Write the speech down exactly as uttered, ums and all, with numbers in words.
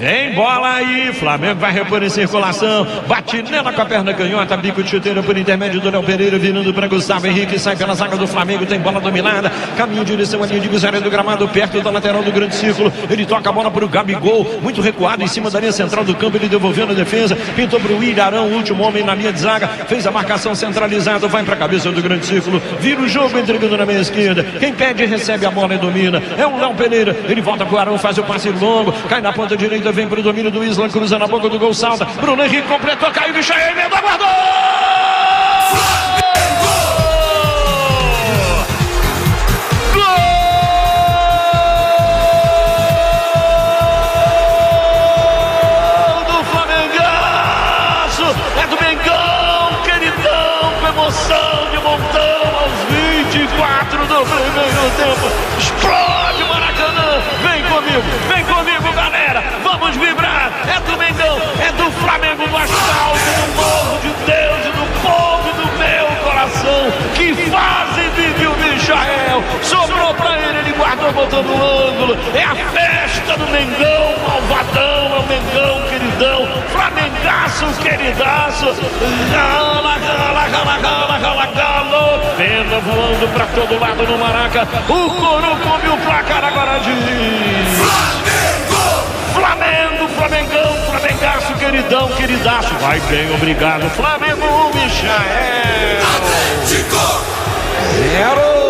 Vem bola aí, Flamengo vai repor em circulação, bate nela com a perna canhota, bico de chuteira por intermédio do Léo Pereira, virando para Gustavo Henrique, sai pela zaga do Flamengo, tem bola dominada, caminho em direção à linha divisória do gramado, perto da lateral do grande círculo, ele toca a bola para o Gabigol, muito recuado em cima da linha central do campo, ele devolveu na defesa, pintou para o Ilharão, o último homem na linha de zaga, fez a marcação centralizada, vai para a cabeça do grande círculo, vira o jogo, entregando na meia esquerda, quem pede recebe a bola e domina, é o Léo Pereira, ele volta com o Arão, faz o passe longo, cai na ponta direita, vem para o domínio do Isla, cruza na boca do gol, salta, Bruno Henrique completou, caiu, Michael, emenda, guardou! Emoção de montão aos vinte e quatro do primeiro tempo. Explode o Maracanã. Vem comigo, vem comigo, galera. Vamos vibrar. É do Mengão, é do Flamengo, do asfalto, do morro de Deus e do povo do meu coração. Que fase vive o Michael. Sobrou pra ele, ele guardou, botou no ângulo. É a festa do Mengão, malvadão. É o Mengão, queridão. Flamengaço, queridaço. Gala, gala, gala, gala, gala, galo. Pena voando pra todo lado no Maraca. O Coro come o placar agora de Flamengo! Flamengo, Flamengão, Flamengaço, queridão, queridaço. Vai bem, obrigado. Flamengo, Michael. Atlético! Zero.